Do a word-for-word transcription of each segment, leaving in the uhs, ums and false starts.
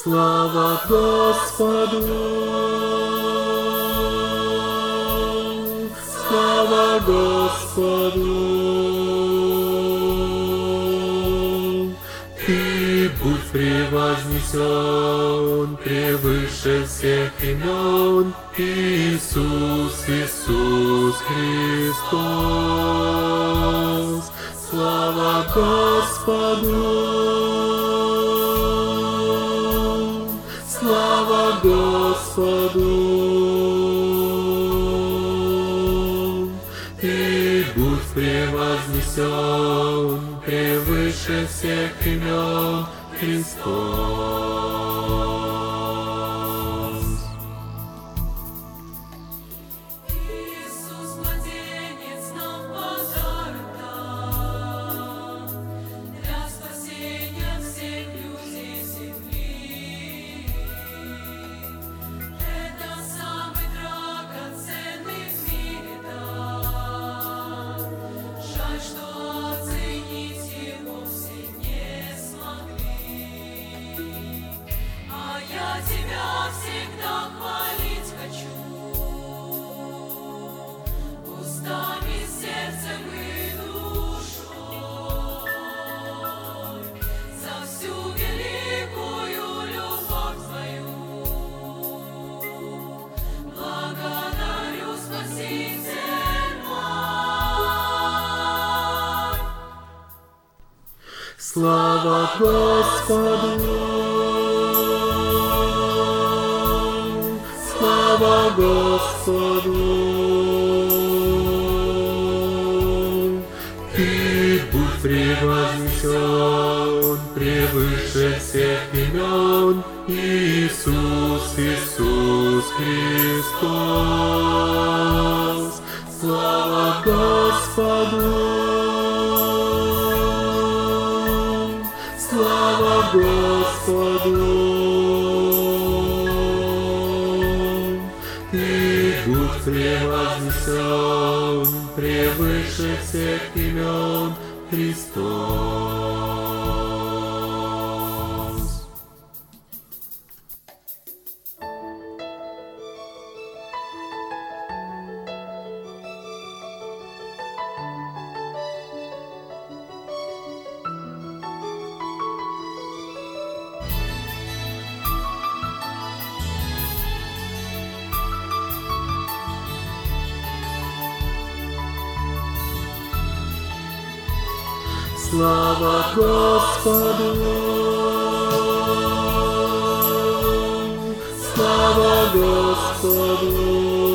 Слава Господу! Слава Господу! Ты будь превознесен превыше всех имен, Иисус, Иисус Христос. Слава Господу! Слава Господу! Ты будь превознесен превыше всех имен, Христос. Слава Господу! Слава Господу! Ты будь превознесен превыше всех имен, Иисус, Иисус Христос. Слава Господу! Слава Господу! Ты будь превознесен превыше всех имен, Христос. Слава Господу! Слава Господу!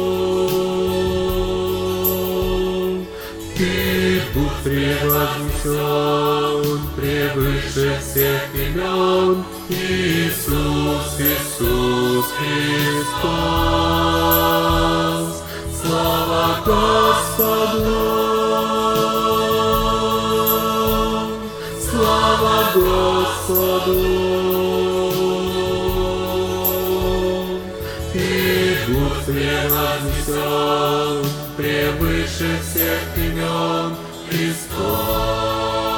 Ты будь превознесен превыше всех имен, Иисус, Иисус Христос. Слава Господу! Слава Господу! Ты будь превознесен превыше всех имен, Христос.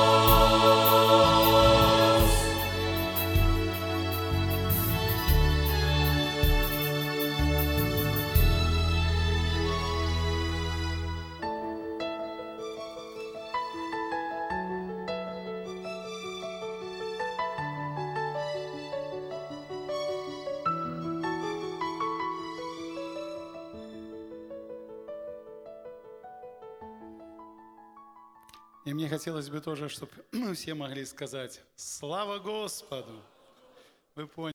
И мне хотелось бы тоже, чтобы все могли сказать «Слава Господу!» Вы поняли?